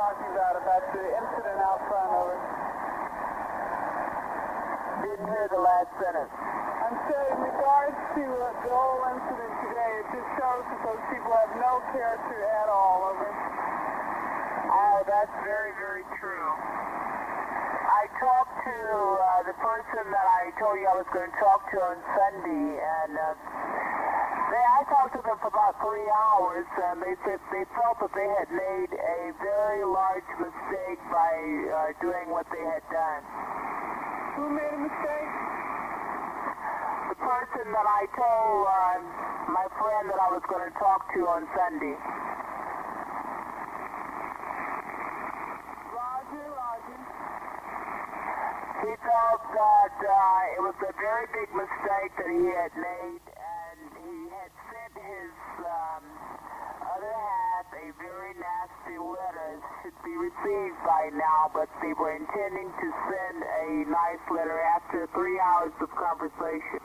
talking about the incident out front, over. Didn't hear the last sentence. I'm saying in regards to the whole incident today, it just shows that those people have no character at all, over. Oh, that's very, very true. I talked to the person that I told you I was going to talk to on Sunday, and I talked to them for about 3 hours, and they said they felt that they had made a very large mistake by doing what they had done. Who made a mistake? The person that I told my friend that I was going to talk to on Sunday. Roger. He felt that it was a very big mistake that he had made, and he had sent his other half a very nasty letter. It should be received by now, but they were intending to send a nice letter after 3 hours of conversation.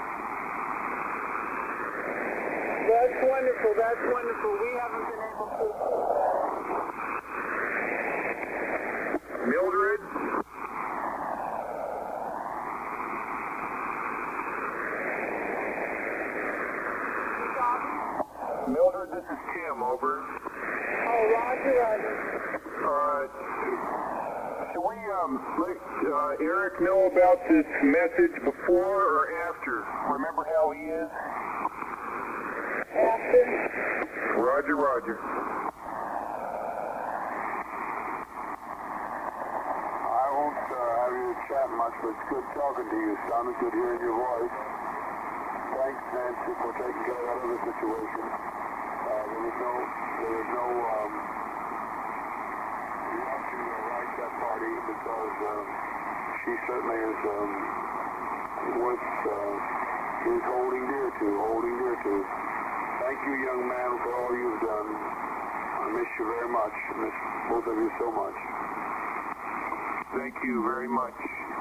That's wonderful. We haven't been able to. Mildred? Mildred, this is Tim, over. Oh, Roger. Should we let Eric know about this message before or after? Remember how he is? After. Roger. I won't have you chat much, but it's good talking to you, son. It's good hearing your voice. Thanks, Nancy, for taking care of that other situation. There was no we want to like that party because she certainly is worth holding dear to. Thank you, young man, for all you've done. I miss you very much. I miss both of you so much. Thank you very much.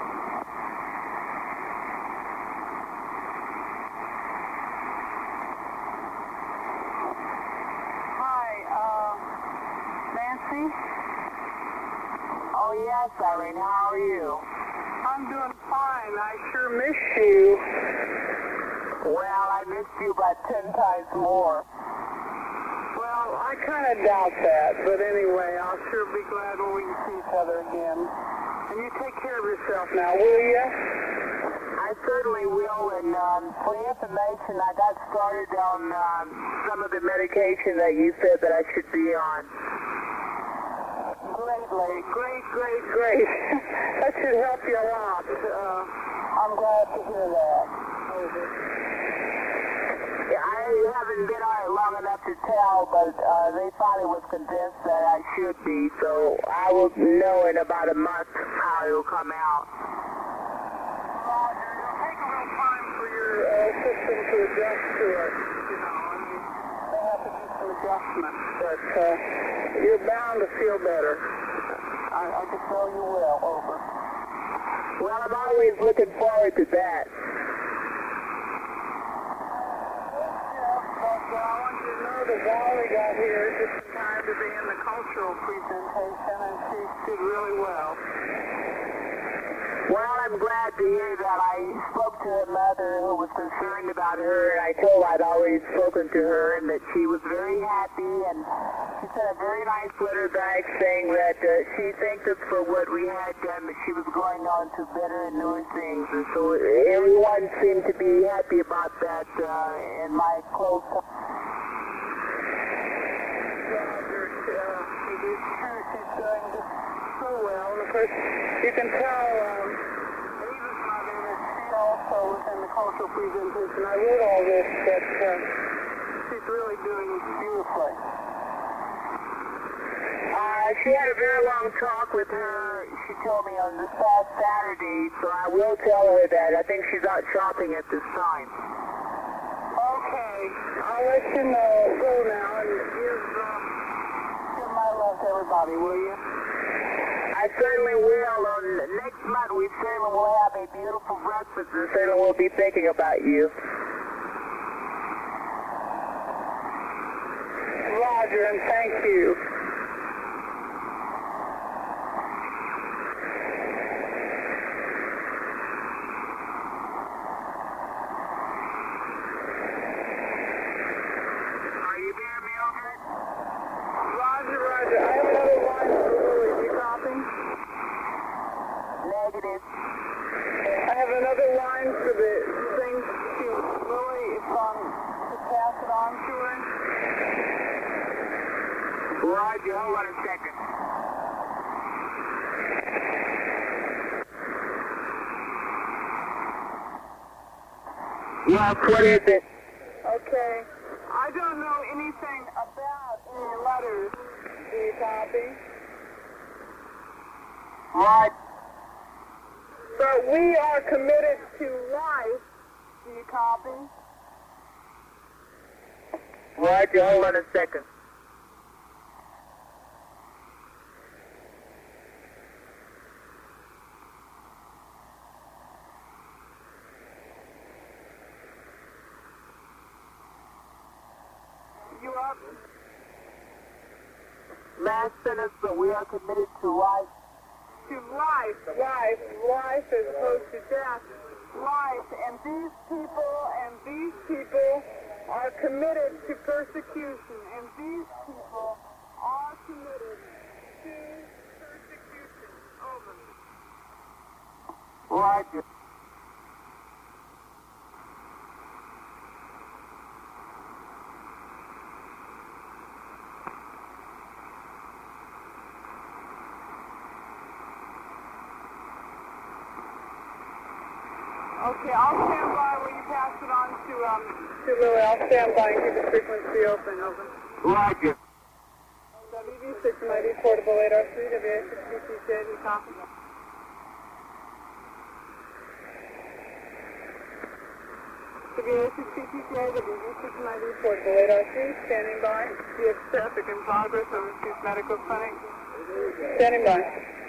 Nancy? Oh, yes, Irene, how are you? I'm doing fine. I sure miss you. Well, I missed you about 10 times more. Well, I kind of doubt that, but anyway, I'll sure be glad when we can see each other again. And you take care of yourself now, will you? I certainly will, and for your information, I got started on some of the medication that you said that I should be on. Great. That should help you a lot. I'm glad to hear that. Yeah, I haven't been on it long enough to tell, but they finally was convinced that I should be, so I will know in about a month how it will come out. Roger, it'll take a little time for your system to adjust to it. They have to do some adjustments, but you're bound to feel better. I can tell you will, over. Well, I'm always looking forward to that. But I want you to know that Wally got here just in time to be in the cultural presentation, and she did really well. Well, I'm glad to hear that. I spoke to her mother who was concerned about her, and I told her I'd already spoken to her and that she was very happy, and she sent a very nice letter back saying that she thanked us for what we had done, that she was going on to better and newer things, and so everyone seemed to be happy about that in my close. Roger, she's doing just so well, and of course, you can tell Ava's mother that she also was in the cultural presentation. I wrote all this, but she's really doing beautifully. She had a very long talk with her, she told me, on this past Saturday, so I will tell her that. I think she's out shopping at this time. Okay, I'll let you know. Go now and give my love to everybody, will you? I certainly will. Next month we certainly will have a beautiful breakfast and certainly we'll be thinking about you. Roger, and thank you. Roger, hold on a second. Yes, what is it? Okay. I don't know anything about any letters. Do you copy? What? But we are committed to life. Do you copy? Roger, hold on a second. You up? Mass sentence, but we are committed to life. To life. Life as opposed to death. Life. And these people are committed to persecution. And these people are committed to persecution. Over. Roger. Okay, I'll stand by when you pass it on to Lily. I'll stand by and keep the frequency open. Over. Roger. WV6 MID portable 8R3, WA6BTJ, do you copy? WA6BTJ, WV6 MID portable 8R3, standing by. We have traffic in progress, Overseas Medical Clinic. Standing by.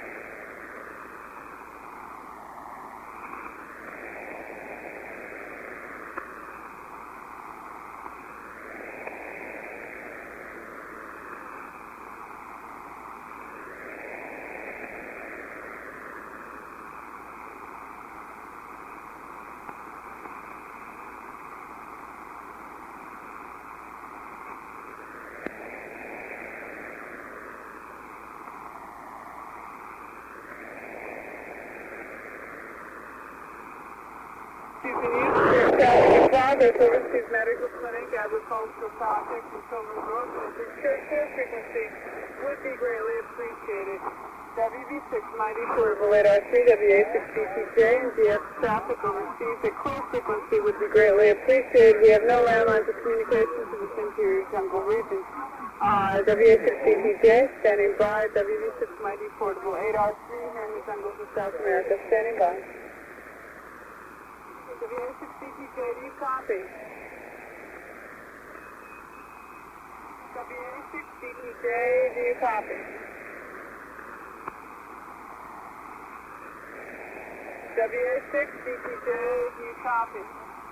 You can use your progress, Overseas Medical Clinic, Agricultural Project, and Silver Grove. Clear frequency would be greatly appreciated. WV6 mighty portable 8R3, WA6BTJ, and DF traffic overseas. A clear frequency would be greatly appreciated. We have no landlines of communication to this interior jungle region. WA6BTJ, standing by. WV6 mighty portable 8R3 here in the jungles of South America, standing by. WA6BTJ, do you copy? WA6BTJ, do you copy? WA6BTJ, do you copy?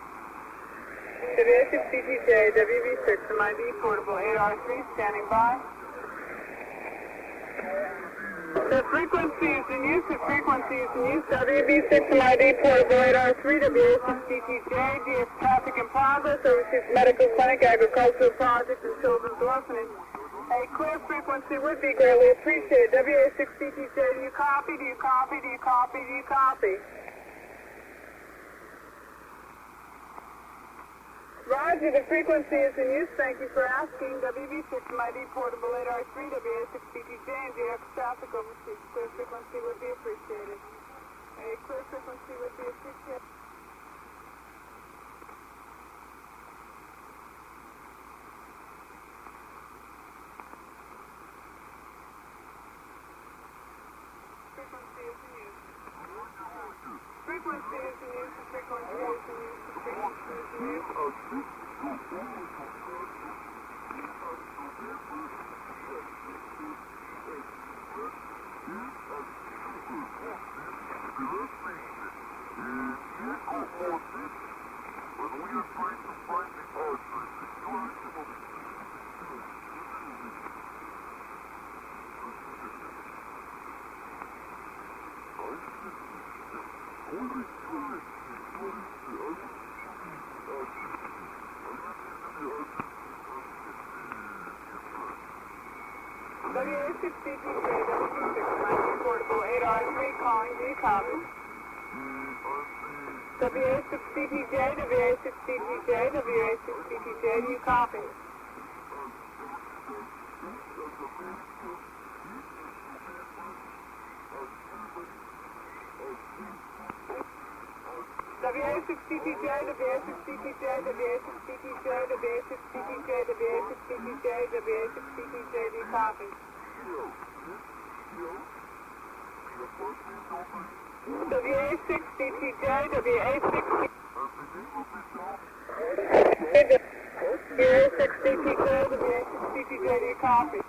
WA6BTJ, WV6, MID portable 8R3, standing by. The frequency is in use, WB6 MID portable 8R3, WA6BTJ, DS traffic in progress, Overseas Medical Clinic, Agricultural Project, and Children's Orphanage. A clear frequency would be greatly appreciated. WA6BTJ, do you copy? Do you copy? Do you copy? Do you copy? Roger, the frequency is in use. Thank you for asking. WV6 MID portable 8R3, WA6BTJ, and DX traffic overseas. Clear frequency would be appreciated. A clear frequency would be appreciated. Frequency is in use. Frequency is in use. Frequency is in use. Frequency is in use. WA6BTJ, WV6 MID portable 8R3 calling, do you copy? WA6BTJ, WA6BTJ, WA6BTJ, do you copy? WA6DTJ, WA6DTJ, WA6DTJ, WA6DTJ, WA6DTJ, WA6DTJ, do you copy? WA6DTJ, WA6DTJ, WA6DTJ, WA6DTJ, do you copy?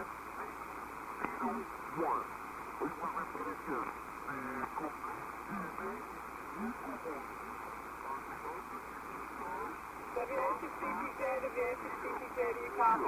WA6DTJ, WA6DTJ, do you copy?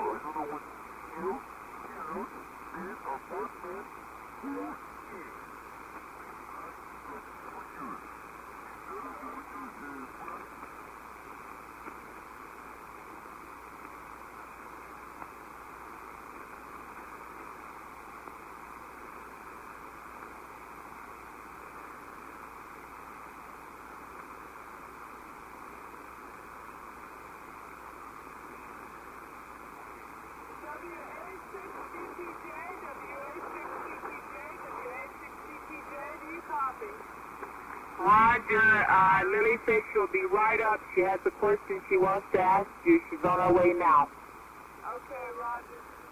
Roger, Lily says she'll be right up. She has a question she wants to ask you. She's on her way now. Okay, Roger.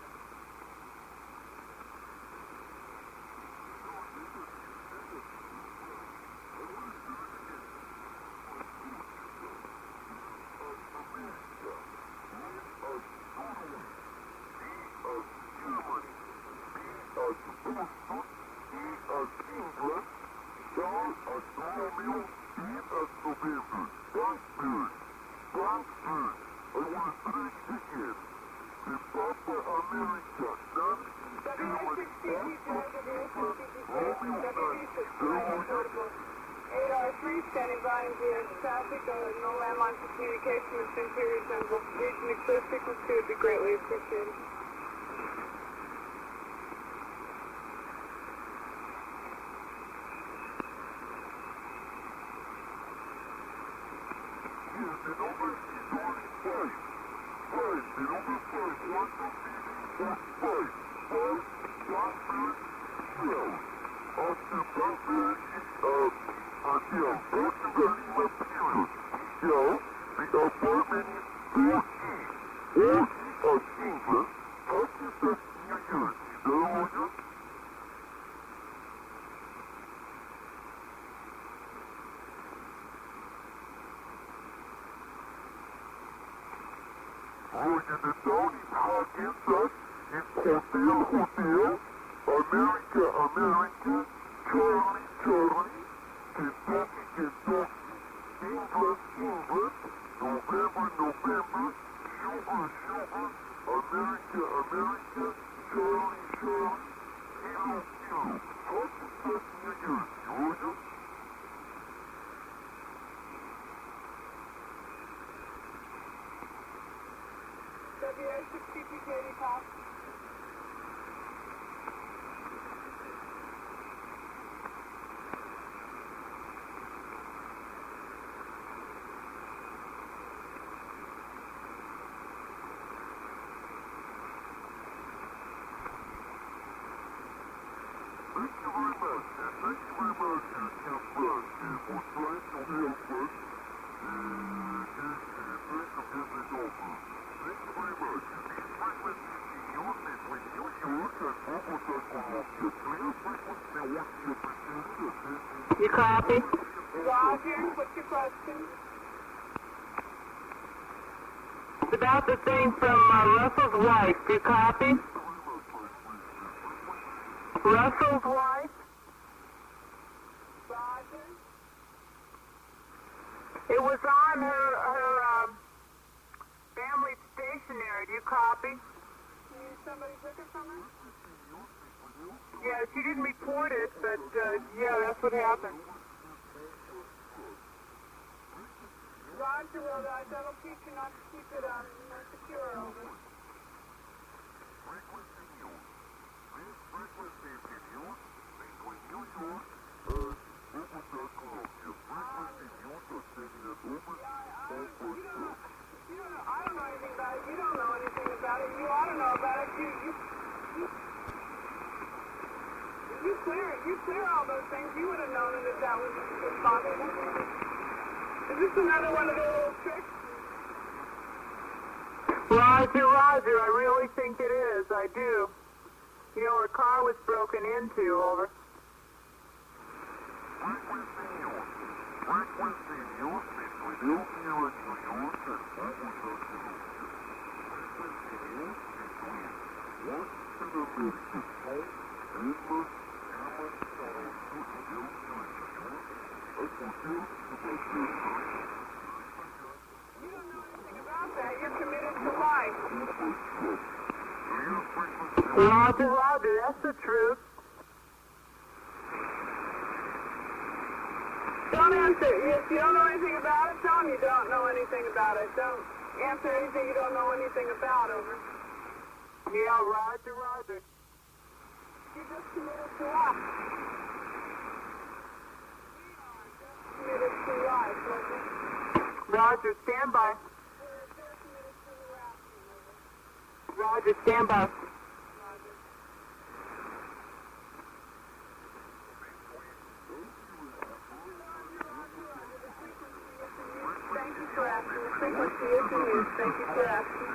Standing by and clear traffic, no landline for communication with interior general. Reaching the clear frequency would be greatly appreciated. You copy? Roger, what's your question? It's about the thing from Russell's wife. Do you copy? Russell's wife? Roger. It was on her family stationery. Do you copy? Somebody took it from her? Yeah, she didn't report it, but yeah, that's what happened. Roger, well, that'll teach you not to keep it secure, over. I don't know anything about it. You don't know anything about it. You ought to know about it. You clear all those things. You would have known that was possible. Is this another one of the little tricks? Roger, Roger, I really think it is. I do. You know, her car was broken into, over. You're committed to life. Roger, Roger, that's the truth. Don't answer. If you don't know anything about it, tell them you don't know anything about it. Don't answer anything you don't know anything about, over. Yeah, Roger, Roger. You just committed to life. We are just committed to life, over. Roger, stand by. They're committed to the rapture, over. Roger, stand by. Thank you for asking. The frequency is in use. Thank you for asking.